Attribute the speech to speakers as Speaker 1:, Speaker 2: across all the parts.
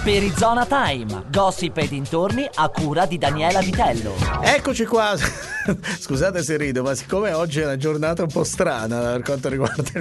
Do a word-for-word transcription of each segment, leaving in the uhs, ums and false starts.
Speaker 1: Perizona Time, gossip e dintorni a cura di Daniela Vitello.
Speaker 2: Eccoci qua. Scusate se rido, ma siccome oggi è una giornata un po' strana per quanto riguarda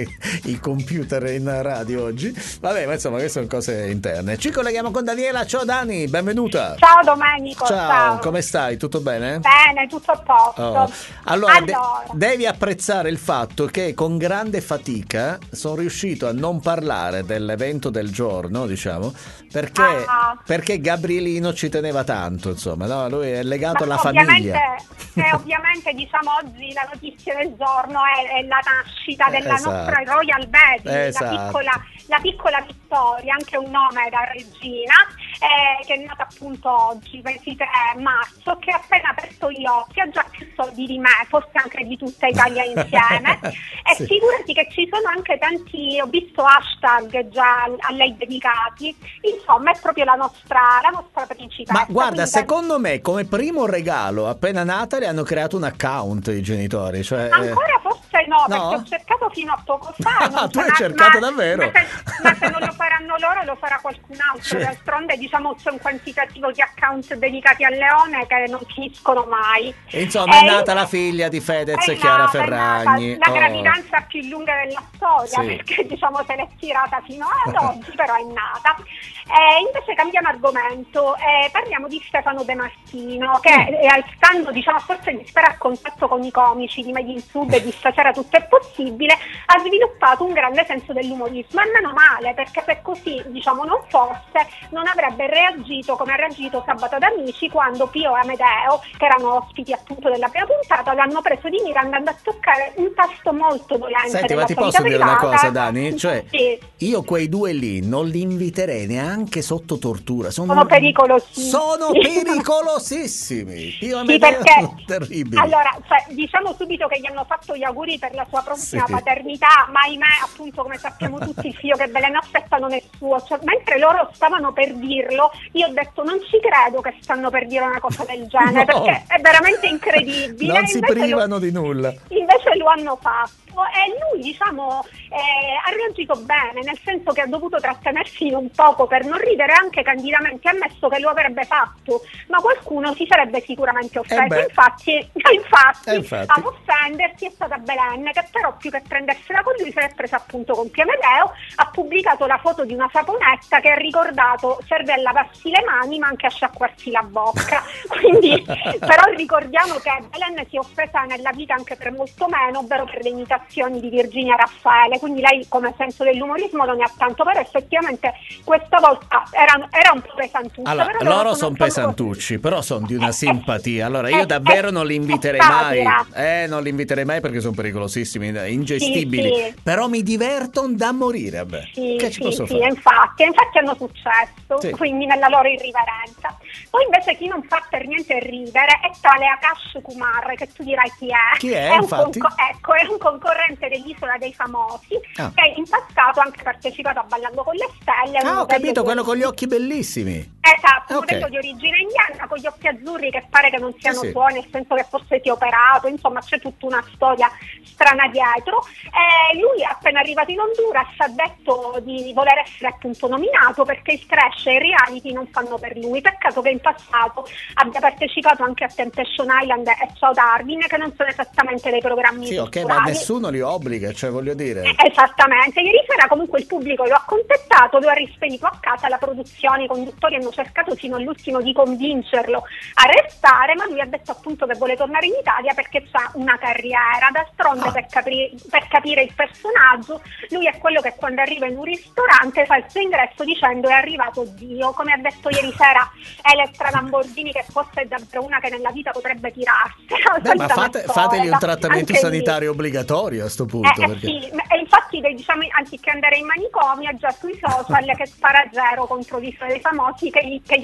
Speaker 2: i computer in radio oggi, vabbè, ma insomma queste sono cose interne. Ci colleghiamo con Daniela. Ciao Dani, benvenuta.
Speaker 3: Ciao Domenico.
Speaker 2: Ciao,
Speaker 3: ciao.
Speaker 2: Come stai? Tutto bene?
Speaker 3: Bene, tutto a posto.
Speaker 2: Oh. Allora,
Speaker 3: allora.
Speaker 2: De- devi apprezzare il fatto che con grande fatica sono riuscito a non parlare dell'evento del giorno, diciamo, perché,
Speaker 3: ah.
Speaker 2: perché Gabrielino ci teneva tanto, insomma, no? Lui è legato
Speaker 3: Ma
Speaker 2: alla
Speaker 3: ovviamente,
Speaker 2: famiglia.
Speaker 3: eh, ovviamente diciamo oggi la notizia del giorno è, è la nascita della
Speaker 2: Esatto.
Speaker 3: nostra Royal Baby,
Speaker 2: Esatto.
Speaker 3: la piccola la piccola Vittoria, anche un nome da regina, eh, che è nata appunto oggi, ventitré marzo, che ha appena aperto gli occhi, ha già più soldi di me, forse anche di tutta Italia insieme. E
Speaker 2: Sì.
Speaker 3: figurati che ci sono anche tanti, ho visto hashtag già a lei dedicati, insomma è proprio la nostra, la nostra principessa.
Speaker 2: Ma guarda,
Speaker 3: Quindi,
Speaker 2: secondo me come primo regalo appena nata le hanno creato un account i genitori, cioè
Speaker 3: ancora forse no,
Speaker 2: no?
Speaker 3: perché ho cercato fino a poco fa.
Speaker 2: Ah,
Speaker 3: non
Speaker 2: tu hai
Speaker 3: sarà-
Speaker 2: cercato
Speaker 3: ma-
Speaker 2: davvero?
Speaker 3: Ma se, ma se non lo faranno loro lo farà qualcun altro.
Speaker 2: Sì.
Speaker 3: D'altronde diciamo c'è un quantitativo di account dedicati al leone che non finiscono mai.
Speaker 2: E insomma è
Speaker 3: Eh,
Speaker 2: nata la figlia di Fedez
Speaker 3: è
Speaker 2: e Chiara
Speaker 3: nata, è nata
Speaker 2: Ferragni.
Speaker 3: la
Speaker 2: Oh.
Speaker 3: gravidanza più lunga della storia,
Speaker 2: Sì.
Speaker 3: perché diciamo se l'è tirata fino ad oggi, però è nata. Eh, invece cambiamo argomento, eh, parliamo di Stefano De Martino, che
Speaker 2: Mm.
Speaker 3: eh, stando diciamo forse di stare a contatto con i comici di Made in Sud e di Stasera Tutto è Possibile, ha sviluppato un grande senso dell'umorismo, e meno male, perché se così diciamo non fosse non avrebbe reagito come ha reagito sabato ad Amici, quando Pio e Amedeo, che erano ospiti appunto della prima puntata, l'hanno preso di mira andando a toccare un tasto molto dolente.
Speaker 2: Senti,
Speaker 3: della
Speaker 2: ma ti
Speaker 3: sua
Speaker 2: posso
Speaker 3: vita
Speaker 2: dire una
Speaker 3: privata.
Speaker 2: cosa, Dani? Cioè,
Speaker 3: Sì.
Speaker 2: io quei due lì non li inviterei neanche sotto tortura. Sono,
Speaker 3: Sono pericolosissimi.
Speaker 2: Sono pericolosissimi. Io
Speaker 3: Sì, perché
Speaker 2: terribili.
Speaker 3: allora, cioè, diciamo subito che gli hanno fatto gli auguri per la sua prossima
Speaker 2: Sì.
Speaker 3: paternità, ma ahimè, appunto, come sappiamo tutti, il figlio che veleno aspetta non è suo. Cioè, mentre loro stavano per dirlo, io ho detto non ci credo che stanno per dire una cosa del genere,
Speaker 2: No.
Speaker 3: perché è veramente incredibile.
Speaker 2: Non si
Speaker 3: Invece lo-
Speaker 2: privano di nulla.
Speaker 3: Invece lo hanno fatto e lui diciamo eh, ha reagito bene, nel senso che ha dovuto trattenersi un poco per non ridere, anche candidamente ammesso che lo avrebbe fatto, ma qualcuno si sarebbe sicuramente offeso.
Speaker 2: Eh beh.
Speaker 3: infatti, infatti,
Speaker 2: Eh, infatti.
Speaker 3: ad offendersi è stata Belen, che però più che prendersela con lui se l'è presa appunto con Pio Amedeo. Ha pubblicato la foto di una saponetta che ha ricordato serve a lavarsi le mani ma anche a sciacquarsi la bocca. Quindi però ricordiamo che Belen si è offesa nella vita anche per molto meno, ovvero per le imitazioni di Virginia Raffaele, quindi lei come senso dell'umorismo non ne ha tanto, però effettivamente questa volta era, era un po' pesantuccia.
Speaker 2: Allora,
Speaker 3: però
Speaker 2: loro
Speaker 3: sono
Speaker 2: sono pesantucci, però sono di una
Speaker 3: Eh,
Speaker 2: simpatia. Allora,
Speaker 3: eh,
Speaker 2: io davvero
Speaker 3: eh,
Speaker 2: non li
Speaker 3: eh,
Speaker 2: inviterei mai.
Speaker 3: satira.
Speaker 2: Eh, non li inviterei mai perché sono pericolosissimi, ingestibili.
Speaker 3: Sì, sì.
Speaker 2: Però mi divertono da morire, vabbè.
Speaker 3: Sì,
Speaker 2: Che ci
Speaker 3: sì,
Speaker 2: posso
Speaker 3: sì,
Speaker 2: fare?
Speaker 3: infatti, infatti hanno successo,
Speaker 2: Sì.
Speaker 3: quindi nella loro irriverenza. Poi invece chi non fa per niente ridere è tale Akash Kumar, che tu dirai chi è.
Speaker 2: Chi è,
Speaker 3: un
Speaker 2: infatti?
Speaker 3: conco- ecco, è un concorrente dell'Isola dei Famosi,
Speaker 2: Ah.
Speaker 3: che in passato ha anche partecipato a Ballando con le Stelle. un
Speaker 2: Ah, ho
Speaker 3: modello
Speaker 2: capito,
Speaker 3: di-
Speaker 2: quello con gli occhi bellissimi.
Speaker 3: Esatto, un
Speaker 2: Ok.
Speaker 3: modello di origine indiana con gli occhi azzurri che pare che non siano
Speaker 2: sì.
Speaker 3: suoi, nel senso che forse si è operato, insomma c'è tutta una storia strana dietro. E lui appena arrivato in Honduras ha detto di voler essere appunto nominato perché il trash e i reality non fanno per lui. Peccato che in passato abbia partecipato anche a Temptation Island e Ciao Darwin, che non sono esattamente dei programmi
Speaker 2: Sì, ok,
Speaker 3: culturali.
Speaker 2: ma nessuno li obbliga, cioè voglio dire.
Speaker 3: Eh, Esattamente, ieri sera comunque il pubblico lo ha contattato, lo ha rispedito a casa, la produzione, i conduttori hanno cercato fino all'ultimo di convincerlo a restare, ma lui ha detto appunto che vuole tornare in Italia perché ha una carriera. D'altronde
Speaker 2: Ah.
Speaker 3: per, capire, per capire il personaggio, lui è quello che quando arriva in un ristorante fa il suo ingresso dicendo è arrivato Dio, come ha detto ieri sera Elettra Lamborghini, che forse è davvero una che nella vita potrebbe tirarsi.
Speaker 2: Beh, ma fate, fategli un trattamento
Speaker 3: Anche lì.
Speaker 2: sanitario obbligatorio a sto punto.
Speaker 3: Eh, eh,
Speaker 2: perché...
Speaker 3: sì, e infatti diciamo, anziché andare in manicomio è già sui social che spara zero contro l'Isola dei Famosi che gli, che gli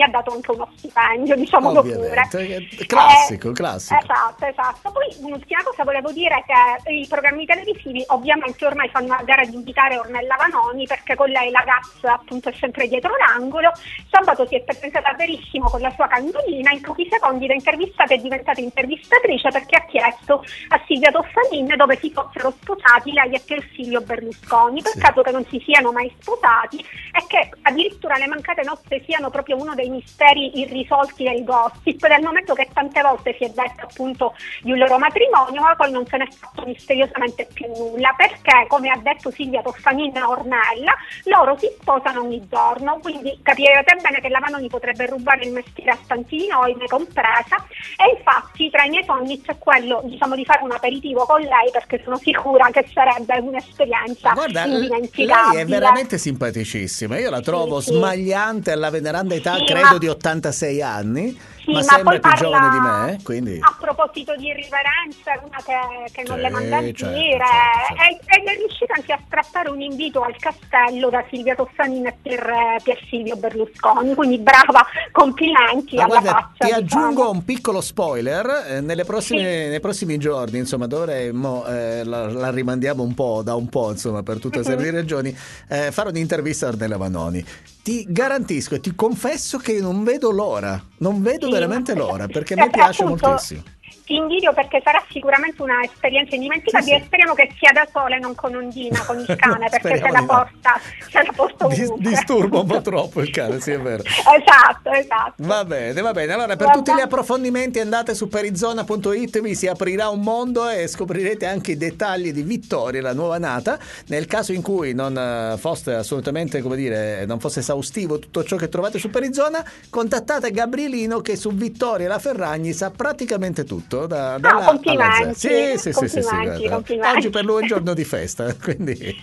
Speaker 3: gli ha dato anche uno stipendio, diciamolo pure.
Speaker 2: Classico,
Speaker 3: eh,
Speaker 2: classico.
Speaker 3: Esatto, esatto. Poi un'ultima cosa volevo dire che i programmi televisivi ovviamente ormai fanno una gara di invitare Ornella Vanoni, perché con lei la Gazza appunto è sempre dietro l'angolo. Sabato si è presentata verissimo con la sua candolina, in pochi secondi da intervistata è diventata intervistatrice, perché ha chiesto a Silvia Toffanin dove si fossero sposati lei e Pier Silvio Berlusconi. Peccato che non si siano mai sposati e che addirittura le mancate nozze siano proprio uno dei misteri irrisolti del gossip, dal momento che tante volte si è detto appunto di un loro matrimonio, ma poi non se ne è fatto misteriosamente più nulla, perché come ha detto Silvia Toffanin e Ornella, loro si sposano ogni giorno, quindi capirete bene che la Vanoni potrebbe rubare il mestiere a tanti di noi, me compresa, e infatti tra i miei sogni c'è quello, diciamo, di fare un aperitivo con lei, perché sono sicura che sarebbe un'esperienza
Speaker 2: Guarda,
Speaker 3: indimenticabile.
Speaker 2: lei è veramente simpaticissima, io la trovo
Speaker 3: sì,
Speaker 2: smagliante alla veneranda età,
Speaker 3: sì,
Speaker 2: credo
Speaker 3: ma...
Speaker 2: di ottantasei anni.
Speaker 3: Sì,
Speaker 2: ma,
Speaker 3: ma
Speaker 2: sembra
Speaker 3: poi
Speaker 2: più
Speaker 3: parla,
Speaker 2: giovane di me, quindi...
Speaker 3: a proposito di irriverenza, una che, che non
Speaker 2: sì,
Speaker 3: le manda a dire,
Speaker 2: certo, certo, certo.
Speaker 3: Ed è riuscita anche a strappare un invito al castello da Silvia Toffanin e per, per Silvio Berlusconi, quindi brava, complimenti
Speaker 2: ma
Speaker 3: alla
Speaker 2: guarda,
Speaker 3: faccia.
Speaker 2: ti aggiungo
Speaker 3: diciamo.
Speaker 2: un piccolo spoiler, eh, nelle prossime,
Speaker 3: sì.
Speaker 2: nei prossimi giorni, insomma, dovremmo, eh, la, la rimandiamo un po', da un po', insomma, per tutta una serie di ragioni, eh, fare un'intervista a Ornella Vanoni. Ti garantisco e ti confesso che non vedo l'ora, non vedo
Speaker 3: Sì,
Speaker 2: veramente
Speaker 3: ma-
Speaker 2: l'ora, perché
Speaker 3: eh,
Speaker 2: mi piace
Speaker 3: appunto,
Speaker 2: moltissimo.
Speaker 3: Ti invidio perché sarà sicuramente una esperienza indimenticabile,
Speaker 2: Sì, sì.
Speaker 3: e speriamo che sia da sola e non con Ondina, con il cane, perché se
Speaker 2: Speriamo
Speaker 3: la
Speaker 2: di no.
Speaker 3: porta, se la porta
Speaker 2: Dis-
Speaker 3: ovunque.
Speaker 2: disturba un po' troppo il cane, sì, è vero.
Speaker 3: Esatto, esatto.
Speaker 2: Va bene, va bene. Allora, per
Speaker 3: Va
Speaker 2: tutti gli
Speaker 3: bene.
Speaker 2: approfondimenti andate su perizona punto it, vi si aprirà un mondo e scoprirete anche i dettagli di Vittoria, la nuova nata. Nel caso in cui non eh, fosse assolutamente, come dire, non fosse esaustivo tutto ciò che trovate su Perizona, contattate Gabrielino che su Vittoria la Ferragni sa praticamente tutto, da, da
Speaker 3: Ah,
Speaker 2: là
Speaker 3: complimenti.
Speaker 2: alla Z. Sì, sì, sì, sì, sì,
Speaker 3: Complimenti,
Speaker 2: guarda.
Speaker 3: complimenti.
Speaker 2: Oggi per lui è un giorno di festa, quindi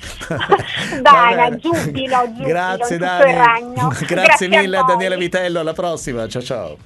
Speaker 3: Dai,
Speaker 2: va bene.
Speaker 3: giubilo, giubilo
Speaker 2: Grazie
Speaker 3: in tutto
Speaker 2: Dani.
Speaker 3: il regno.
Speaker 2: Grazie,
Speaker 3: Grazie a
Speaker 2: mille a
Speaker 3: voi.
Speaker 2: Daniele Vitello, alla prossima. Ciao ciao.